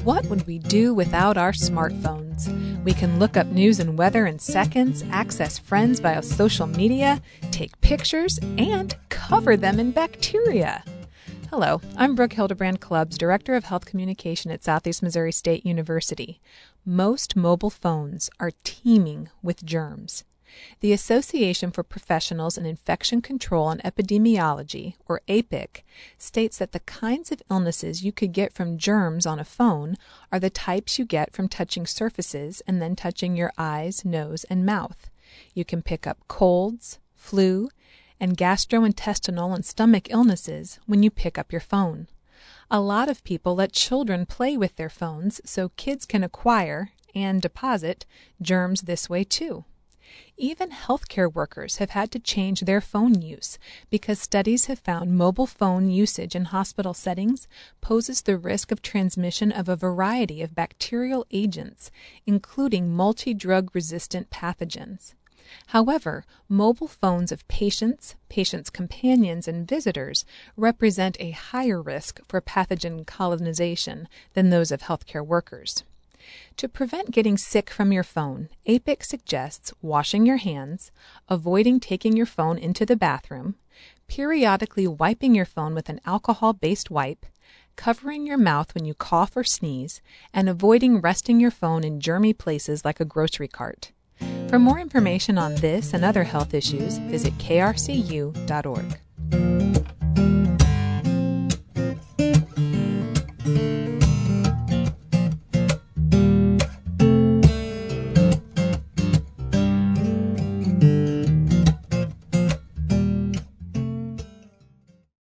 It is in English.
What would we do without our smartphones? We can look up news and weather in seconds, access friends via social media, take pictures, and cover them in bacteria. Hello, I'm Brooke Hildebrand Clubbs, Director of Health Communication at Southeast Missouri State University. Most mobile phones are teeming with germs. The Association for Professionals in Infection Control and Epidemiology, or APIC, states that the kinds of illnesses you could get from germs on a phone are the types you get from touching surfaces and then touching your eyes, nose, and mouth. You can pick up colds, flu, and gastrointestinal and stomach illnesses when you pick up your phone. A lot of people let children play with their phones so kids can acquire and deposit germs this way too. Even healthcare workers have had to change their phone use because studies have found mobile phone usage in hospital settings poses the risk of transmission of a variety of bacterial agents, including multi-drug-resistant pathogens. However, mobile phones of patients, patients' companions, and visitors represent a higher risk for pathogen colonization than those of healthcare workers. To prevent getting sick from your phone, APIC suggests washing your hands, avoiding taking your phone into the bathroom, periodically wiping your phone with an alcohol-based wipe, covering your mouth when you cough or sneeze, and avoiding resting your phone in germy places like a grocery cart. For more information on this and other health issues, visit krcu.org.